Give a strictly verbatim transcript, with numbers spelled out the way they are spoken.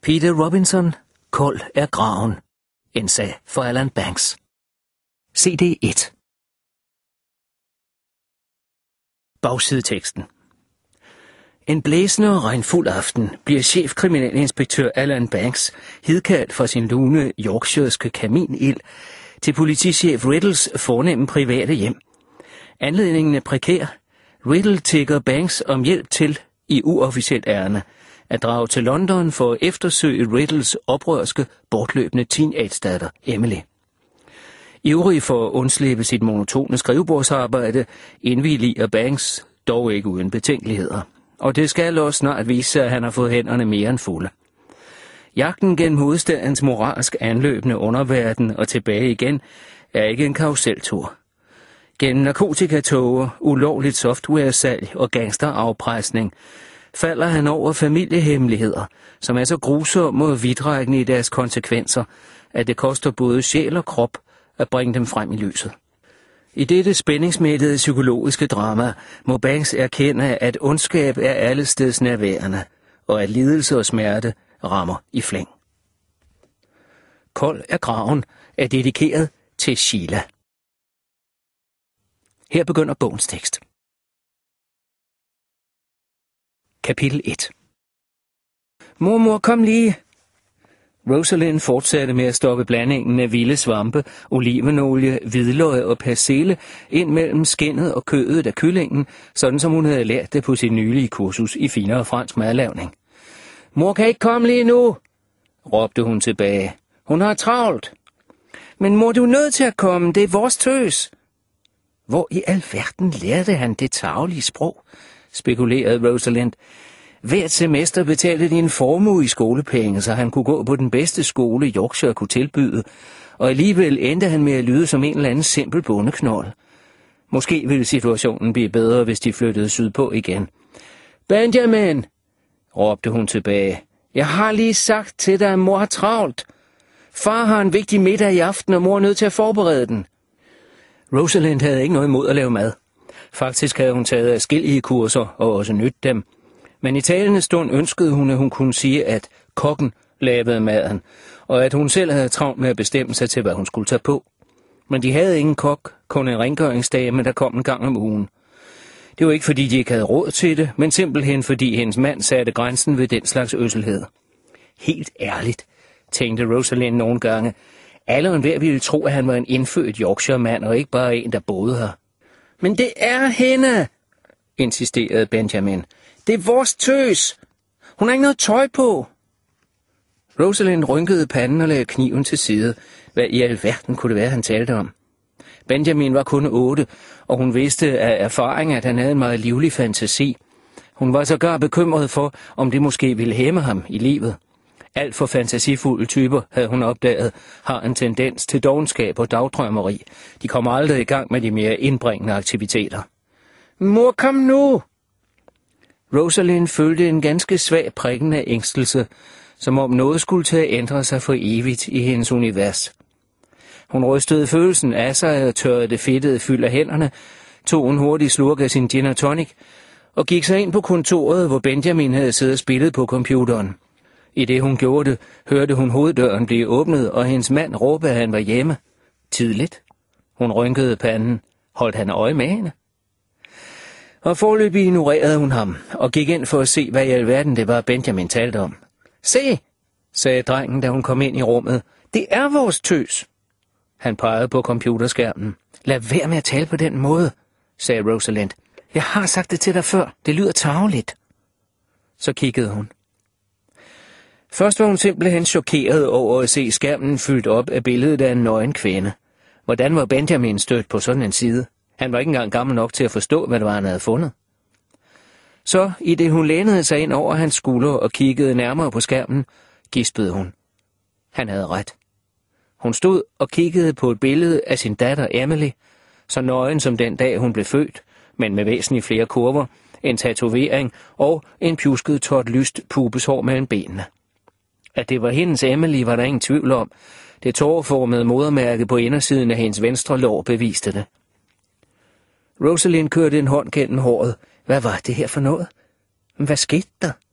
Peter Robinson, Kold er graven. En sag for Alan Banks. C D et. Bagsideteksten. En blæsende og regnfuld aften bliver chefkriminalinspektør Alan Banks hidkaldt fra sin lune yorkshirske kaminild til politichef Riddles fornemme private hjem. Anledningen er prekær. Riddle tigger Banks om hjælp til, i uofficielt ærne, at drage til London for at eftersøge Riddles oprørske, bortløbende teenage-datter Emily. Ivrig for at undslippe sit monotone skrivebordsarbejde, indvilliger Banks dog ikke uden betænkeligheder. Og det skal også snart vise sig, at han har fået hænderne mere end fulde. Jagten gennem hovedstadens moralsk anløbende underverden og tilbage igen er ikke en karuseltur. Gennem narkotikatoger, ulovligt softwaresalg og gangsterafpresning falder han over familiehemmeligheder, som er så grusomme og vidtrækkende i deres konsekvenser, at det koster både sjæl og krop at bringe dem frem i lyset. I dette spændingsmættede psykologiske drama må Banks erkende, at ondskab er allesteds nærværende, og at lidelse og smerte rammer i flæng. Kold er graven er dedikeret til Sheila. Her begynder bogens tekst. Kapitel et. Mormor, kom lige. Rosalind fortsatte med at stoppe blandingen af vilde svampe, olivenolie, hvidløg og persille ind mellem skindet og kødet af kyllingen, sådan som hun havde lært det på sit nylige kursus i finere fransk madlavning. Mor kan ikke komme lige nu, råbte hun tilbage. Hun har travlt. Men mor, du er nødt til at komme, det er vores tøs. Hvor i alverden lærte han det tarvelige sprog, spekulerede Rosalind. Hvert semester betalte de en formue i skolepenge, så han kunne gå på den bedste skole, Yorkshire kunne tilbyde, og alligevel endte han med at lyde som en eller anden simpel bondeknold. Måske ville situationen blive bedre, hvis de flyttede sydpå igen. Benjamin, råbte hun tilbage. Jeg har lige sagt til dig, at mor har travlt. Far har en vigtig middag i aften, og mor er nødt til at forberede den. Rosalind havde ikke noget imod at lave mad. Faktisk havde hun taget adskillige kurser og også nydt dem. Men i talende stund ønskede hun, at hun kunne sige, at kokken lavede maden, og at hun selv havde travlt med at bestemme sig til, hvad hun skulle tage på. Men de havde ingen kok, kun en rengøringsdame, der kom en gang om ugen. Det var ikke, fordi de ikke havde råd til det, men simpelthen fordi hendes mand satte grænsen ved den slags øsselhed. Helt ærligt, tænkte Rosalind nogle gange. Alle og enhver ville tro, at han var en indfødt Yorkshire-mand, og ikke bare en, der boede her. Men det er hende, insisterede Benjamin. Det er vores tøs. Hun har ikke noget tøj på. Rosalind rynkede panden og lagde kniven til side. Hvad i alverden kunne det være, han talte om? Benjamin var kun otte, og hun vidste af erfaring, at han havde en meget livlig fantasi. Hun var sågar bekymret for, om det måske ville hæmme ham i livet. Alt for fantasifulde typer, havde hun opdaget, har en tendens til dovenskab og dagdrømmeri. De kommer aldrig i gang med de mere indbringende aktiviteter. Mor, kom nu! Rosalind følte en ganske svag prikkende ængstelse, som om noget skulle til at ændre sig for evigt i hendes univers. Hun rystede følelsen af sig og tørrede det fedtede fyld af hænderne, tog en hurtig slurk af sin gin og tonic og gik sig ind på kontoret, hvor Benjamin havde siddet og spillet på computeren. I det hun gjorde det, hørte hun hoveddøren blive åbnet, og hendes mand råbte, at han var hjemme. Tidligt. Hun rynkede panden. Holdt han øje med hende? Og foreløbig ignorerede hun ham, og gik ind for at se, hvad i alverden det var, Benjamin talte om. Se, sagde drengen, da hun kom ind i rummet. Det er vores tøs. Han pegede på computerskærmen. Lad være med at tale på den måde, sagde Rosalind. Jeg har sagt det til dig før. Det lyder tarveligt. Så kiggede hun. Først var hun simpelthen chokeret over at se skærmen fyldt op af billedet af en nøgen kvinde. Hvordan var Benjamin stødt på sådan en side? Han var ikke engang gammel nok til at forstå, hvad det var, han havde fundet. Så, i det hun lænede sig ind over hans skulder og kiggede nærmere på skærmen, gispede hun. Han havde ret. Hun stod og kiggede på et billede af sin datter Emily, så nøgen som den dag hun blev født, men med væsentligt flere kurver, en tatovering og en pjusket tot lyst pubeshår mellem benene. At det var hendes Emily, var der ingen tvivl om. Det tåreformede modermærke på indersiden af hendes venstre lår beviste det. Rosalind kørte en hånd gennem håret. Hvad var det her for noget? Hvad skete der?